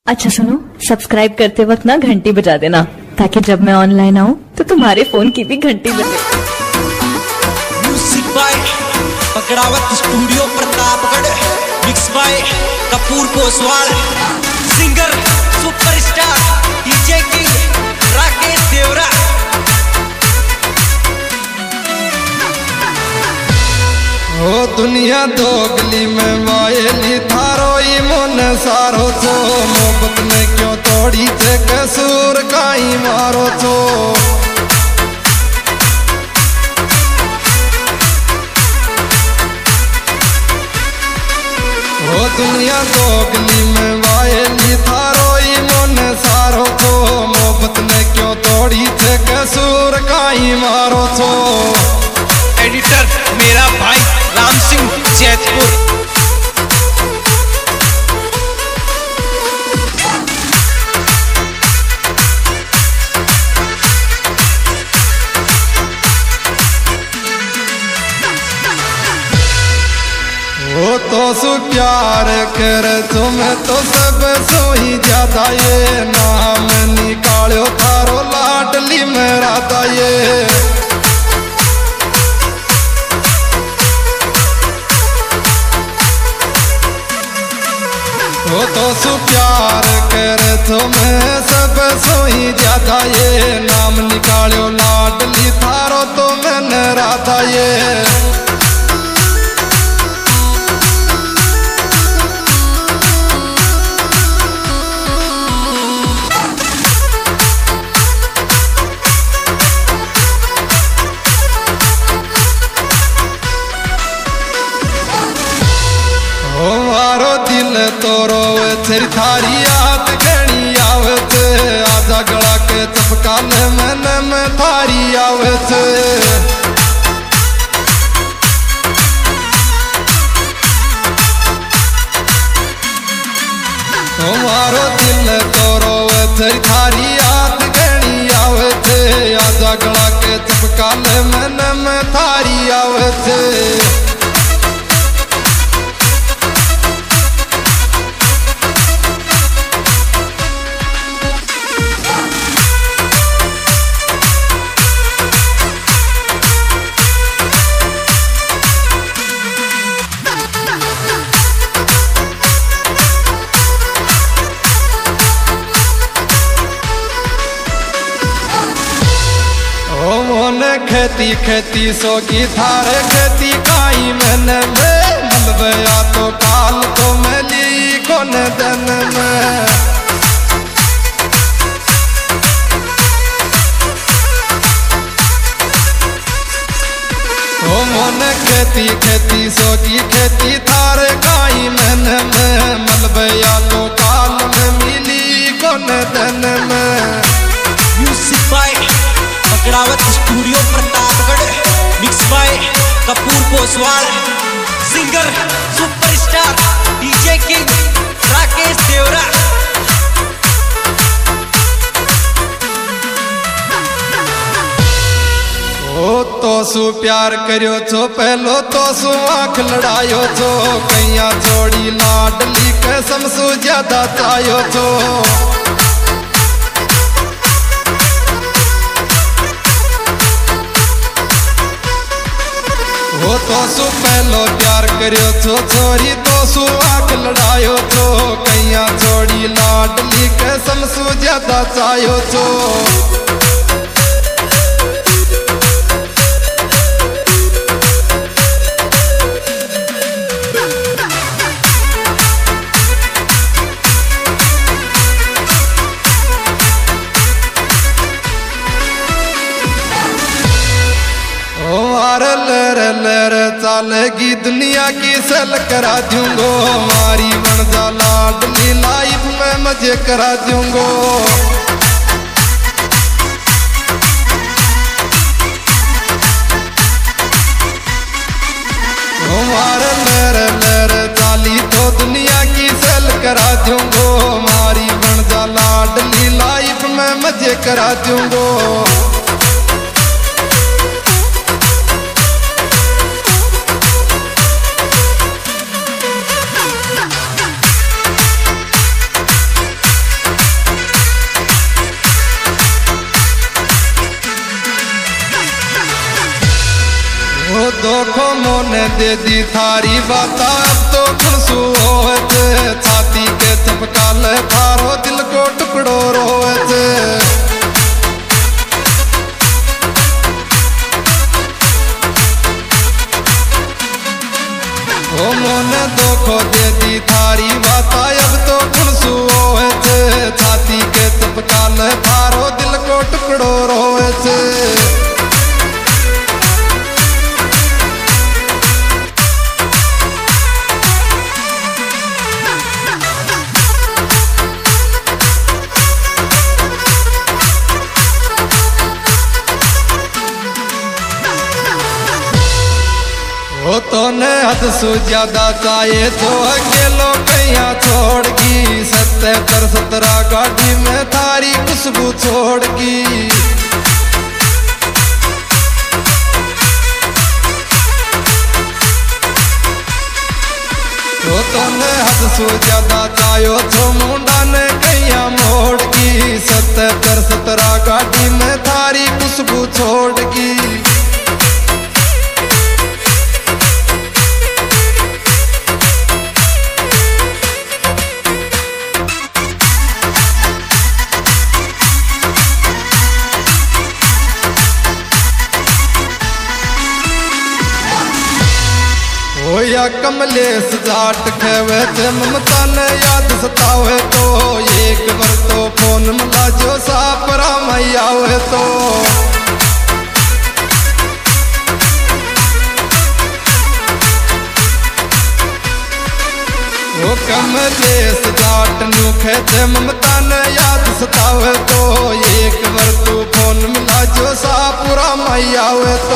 अच्छा सुनो, सब्सक्राइब करते वक्त ना घंटी बजा देना ताकि जब मैं ऑनलाइन आऊँ तो तुम्हारे फोन की भी घंटी बजे। Music by Pakdawat studio Pratapgarh, mix by Kapoor Poswal, singer superstar DJ king Rakesh Devra. ओ दुनिया दोगली में वायली थारो ई मन सारो छो, मोहब्बत ने क्यों तोड़ी थे कसूर काई मारो छो। ओ दुनिया दोगली में वायली थारो ई मन सारो छो, मोहब्बत ने क्यों तोड़ी थे कसूर काई मारो छो। एडिटर मेरा भाई राम सिंह जैतपुर। वो तो सु प्यार कर तुम्हें तो सब सोई ज्यादा, ये नाम निकालो थारो लाडली मेरा दाये। वो तो सु प्यार कर तुम्हें सब सोई ज्यादा, ये नाम निकालो लाडली थारो तो मैंने राधा ये। मारो दिल तोरो तेरी थारी याद घनी आवत, आजा गला के चपकाल मन में थारी आवत। मारो दिल तोरो तेरी थारी याद घनी आवत, आजा गला के चपकाल मन में थारी आवत। खेती खेती सोगी थारे खेती काई मैंने में मलबया तो काल तो मिली कौन दिन में। ओ मन खेती खेती सोगी खेती थारे काई मैंने में मलबया तो काल में मिली कौन दिन में। Music by Pakdawat studio Pratapgarh, mix by Kapoor Poswal, singer superstar DJ king Rakesh Devra. ओ तो सु प्यार करियो छो पहलो तो सु आँख लड़ायो छो, कैया जोड़ी लाडली कसम सु ज्यादा चायो छो। वो तो सु पहलो प्यार करियो छो छोरी तो सु आँख लड़ायो छो, कैया जोड़ी लाडली कसम सु ज्यादा चायो छो। लर लर चालेगी दुनिया की सल करा दूंगो, मारी बन जा लाडली लाइफ में मजे करा दूंगो। मार लर लर चाली तो दुनिया की सल करा दूंगो, मारी बन जा लाडली लाइफ में मजे करा दूंगो। दोखो मोने दे दी थारी बाता अब तो खुलसू होवे छे छाती के चपकाल थारो दिल को टुकड़ो रोवे छे ओ मोने दोखो दे दी थारी बाता अब तो खुलसू होवे छे छाती के चपकाल थारो दिल को टुकड़ो रोवे छे वो तो ने हद सु ज्यादा चाहे तो अकेलो कैया छोड़गी 77-17 गाड़ी में थारी खुशबू छोड़गी वो तो ने हद सु ज्यादा चाहो तो मुंडा ने कैया मोड़गी 77-17 गाड़ी में थारी खुशबू छोड़गी या कमलेश जाट खेवे थे ममता ने याद सतावे तो एक बार तो फोन मिला जो सापरा मैया आवे तो वो कमलेश जाट नु खेते ममता ने याद सतावे तो एक बार तो फोन मिला जो सापरा मैया आवे तो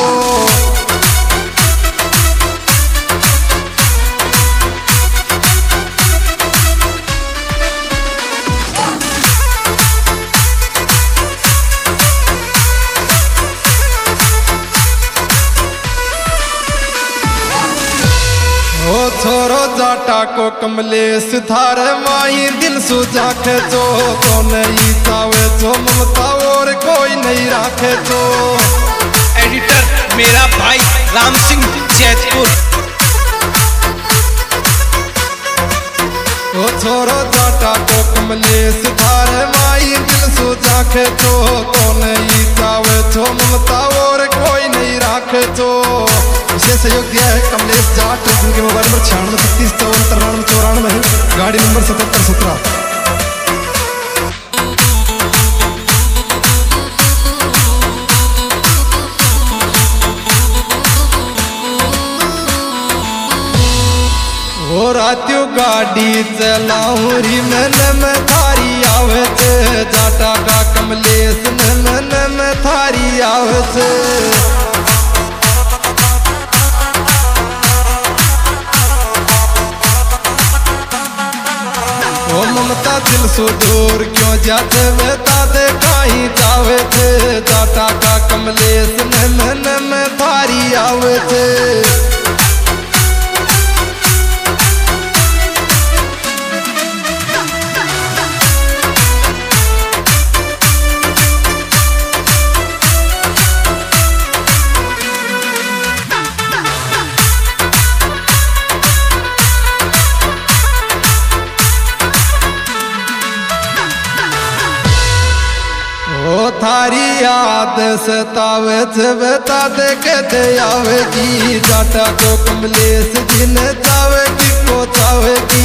ओ छोरो जाटा को कमलेश थारे माही दिल सुझा खेचो तो नहीं चावे जो ममता और कोई नहीं राखे जो एडिटर मेरा भाई राम सिंह जैतपुर। ओ छोरो जाटा को कमलेश थारे माही दिल सुझा खेचो तो नहीं चावे जो ममता और कोई नहीं राखे जो विशेष सहयोग दिया है कमलेश जाट जिनके मोबाइल नंबर 96-32-54-93-94 गाड़ी नंबर 7717। वो रात्यो गाड़ी चलाऊं री में थारी आवे थे जाटा का कमलेश में थारी आवे थे ओ ममता दिल सो दूर क्यों जाते बेता दे कहीं जावे थे जाटा का कमलेश में थारी आवे थे थारी याद सतावे थे बता दे कहते आवेगी जाटा को कमलेश जिन चावेगी को चावेगी